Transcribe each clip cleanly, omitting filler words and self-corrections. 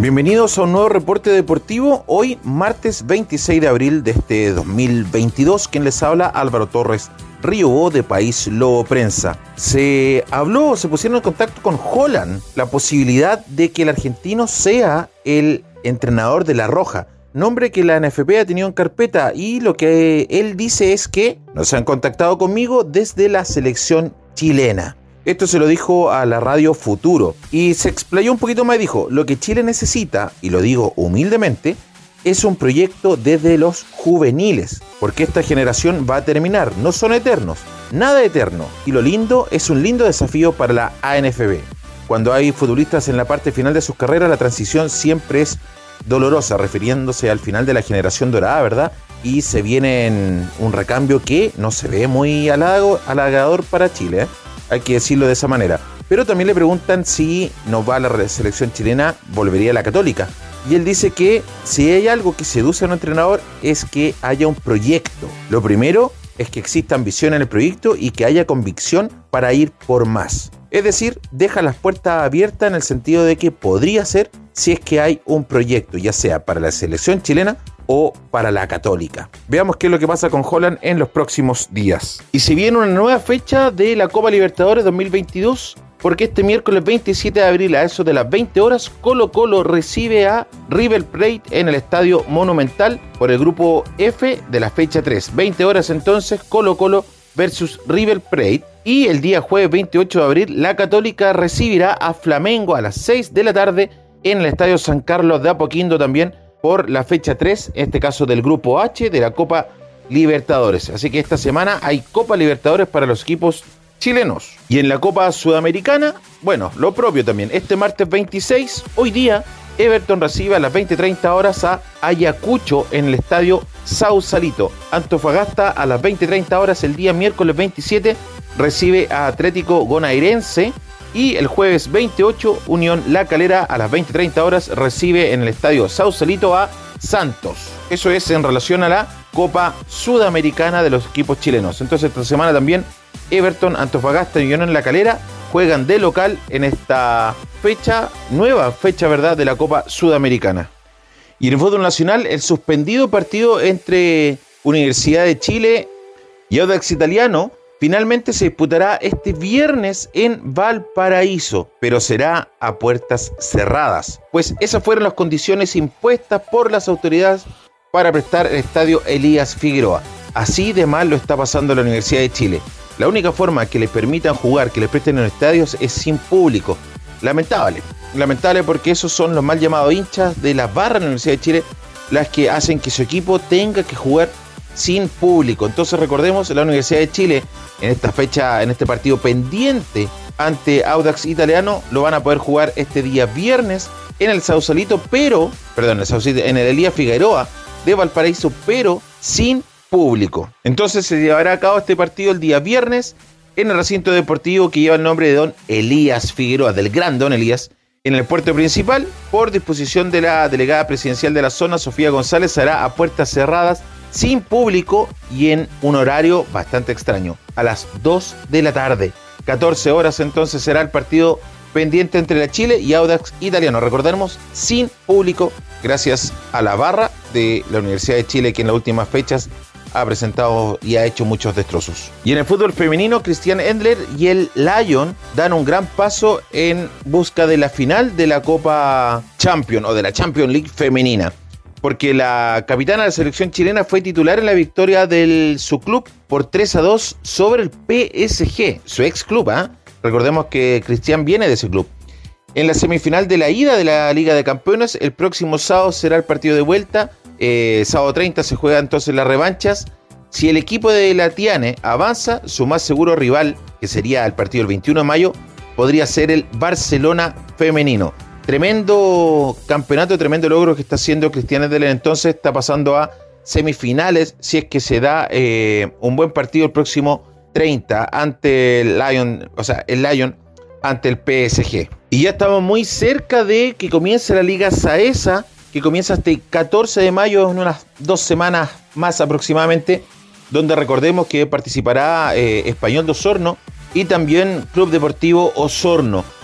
Bienvenidos a un nuevo reporte deportivo, hoy martes 26 de abril de este 2022, quien les habla Álvaro Torres Río de País Lobo Prensa. Se pusieron en contacto con Holland la posibilidad de que el argentino sea el entrenador de La Roja, nombre que la NFP ha tenido en carpeta, y lo que él dice es que no se han contactado conmigo desde la selección chilena. Esto se lo dijo a la radio Futuro y se explayó un poquito más y dijo: lo que Chile necesita, y lo digo humildemente, es un proyecto desde los juveniles, porque esta generación va a terminar, no son eternos, nada eterno, y lo lindo es un lindo desafío para la ANFB. Cuando hay futbolistas en la parte final de sus carreras, la transición siempre es dolorosa, refiriéndose al final de la generación dorada, ¿verdad? Y se viene en un recambio que no se ve muy halagador para Chile, ¿eh? Hay que decirlo de esa manera. Pero también le preguntan si no va a la selección chilena, volvería a la Católica. Y él dice que si hay algo que seduce a un entrenador es que haya un proyecto. Lo primero es que exista ambición en el proyecto y que haya convicción para ir por más. Es decir, deja las puertas abiertas en el sentido de que podría ser si es que hay un proyecto, ya sea para la selección chilena o para la Católica. Veamos qué es lo que pasa con Holland en los próximos días. Y se viene una nueva fecha de la Copa Libertadores 2022, porque este miércoles 27 de abril a eso de las 20 horas, Colo-Colo recibe a River Plate en el Estadio Monumental por el grupo F de la fecha 3. 20 horas entonces, Colo-Colo versus River Plate. Y el día jueves 28 de abril, la Católica recibirá a Flamengo a las 6 de la tarde en el Estadio San Carlos de Apoquindo también por la fecha 3, en este caso del grupo H de la Copa Libertadores. Así que esta semana hay Copa Libertadores para los equipos chilenos. Y en la Copa Sudamericana, bueno, lo propio también. Este martes 26, hoy día, Everton recibe a las 20:30 horas a Ayacucho en el Estadio Sausalito. Antofagasta a las 20:30 horas el día miércoles 27 recibe a Atlético Gonairense. Y el jueves 28, Unión La Calera a las 20:30 horas recibe en el Estadio Sausalito a Santos. Eso es en relación a la Copa Sudamericana de los equipos chilenos. Entonces esta semana también Everton, Antofagasta y Unión La Calera juegan de local en esta nueva fecha, ¿verdad?, de la Copa Sudamericana. Y en el fútbol nacional, el suspendido partido entre Universidad de Chile y Audax Italiano finalmente se disputará este viernes en Valparaíso, pero será a puertas cerradas, pues esas fueron las condiciones impuestas por las autoridades para prestar el estadio Elías Figueroa. Así de mal lo está pasando la Universidad de Chile. La única forma que les permitan jugar, que les presten en los estadios, es sin público. Lamentable porque esos son los mal llamados hinchas de las barras de la Universidad de Chile, las que hacen que su equipo tenga que jugar sin público. Entonces recordemos, la Universidad de Chile en esta fecha, en este partido pendiente ante Audax Italiano, lo van a poder jugar este día viernes en el Sausalito, en el Elías Figueroa de Valparaíso, pero sin público. Entonces se llevará a cabo este partido el día viernes en el recinto deportivo que lleva el nombre de Don Elías Figueroa, del gran Don Elías, en el puerto principal. Por disposición de la delegada presidencial de la zona, Sofía González, será a puertas cerradas, sin público y en un horario bastante extraño, a las 2 de la tarde. 14 horas entonces será el partido pendiente entre la Chile y Audax Italiano. Recordemos, sin público, gracias a la barra de la Universidad de Chile, que en las últimas fechas ha presentado y ha hecho muchos destrozos. Y en el fútbol femenino, Christian Endler y el Lyon dan un gran paso en busca de la final de la Copa Champions o de la Champions League femenina, porque la capitana de la selección chilena fue titular en la victoria de su club por 3-2 sobre el PSG, su ex club, ¿eh? Recordemos que Cristian viene de ese club. En la semifinal de la ida de la Liga de Campeones, el próximo sábado será el partido de vuelta. Sábado 30 se juegan entonces las revanchas. Si el equipo de la Tiane avanza, su más seguro rival, que sería el partido del 21 de mayo, podría ser el Barcelona femenino. Tremendo campeonato, tremendo logro que está haciendo Christian Endler. Entonces está pasando a semifinales si es que se da un buen partido el próximo 30 ante el Lyon ante el PSG. Y ya estamos muy cerca de que comience la Liga Saesa, que comienza este 14 de mayo, en unas 2 semanas más aproximadamente, donde recordemos que participará Español de Osorno y también Club Deportivo Osorno.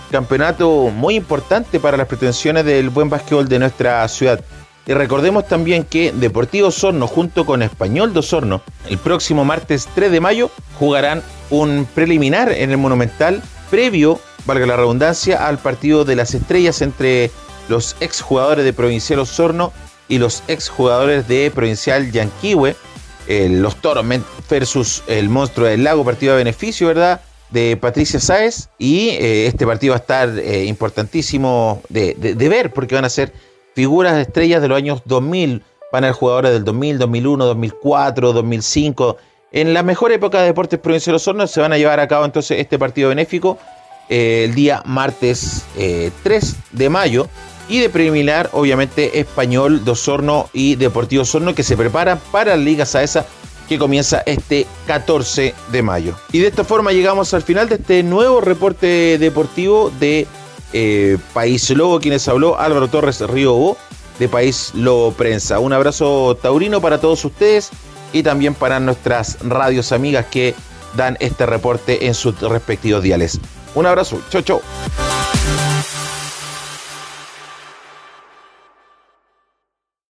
campeonato muy importante para las pretensiones del buen básquetbol de nuestra ciudad. Y recordemos también que Deportivo Osorno junto con Español de Osorno el próximo martes 3 de mayo jugarán un preliminar en el Monumental previo, valga la redundancia, al partido de las estrellas entre los exjugadores de Provincial Osorno y los exjugadores de Provincial Yanquihue, los Toros versus el Monstruo del Lago, partido de beneficio, ¿verdad?, de Patricia Sáez. Y este partido va a estar importantísimo de ver, porque van a ser figuras de estrellas de los años 2000, van a haber jugadores del 2000, 2001, 2004, 2005. En la mejor época de Deportes Provincial Osorno se van a llevar a cabo entonces este partido benéfico el día martes 3 de mayo. Y de preliminar, obviamente, Español de Osorno y Deportivo Osorno, que se preparan para la Liga Saesa, que comienza este 14 de mayo. Y de esta forma llegamos al final de este nuevo reporte deportivo de País Lobo. Quienes habló, Álvaro Torres Río de País Lobo Prensa. Un abrazo taurino para todos ustedes y también para nuestras radios amigas que dan este reporte en sus respectivos diales. Un abrazo, chau chau.